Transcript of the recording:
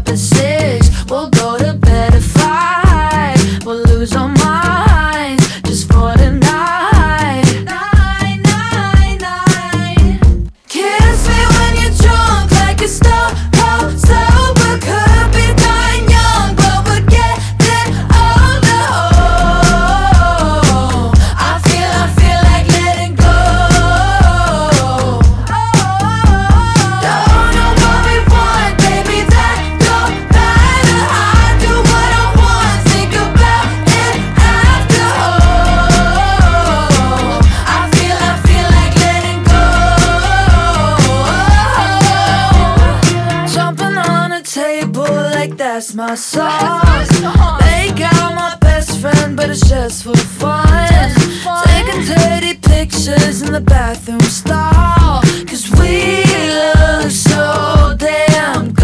up at 6. We'll go to bed at 5. We'll lose our minds just for the night. Night, night, night. Kiss me when you're drunk like a star. Sober, could be dying young, but we're getting older. Oh, I feel like letting go. Don't know what we want, baby, that don't matter. I do what I want, think about it after. Oh, I feel like letting go. Jumping on a table like that's my song. Make out my best friend, but it's just for fun. Taking dirty pictures in the bathroom stall, 'cause we look so damn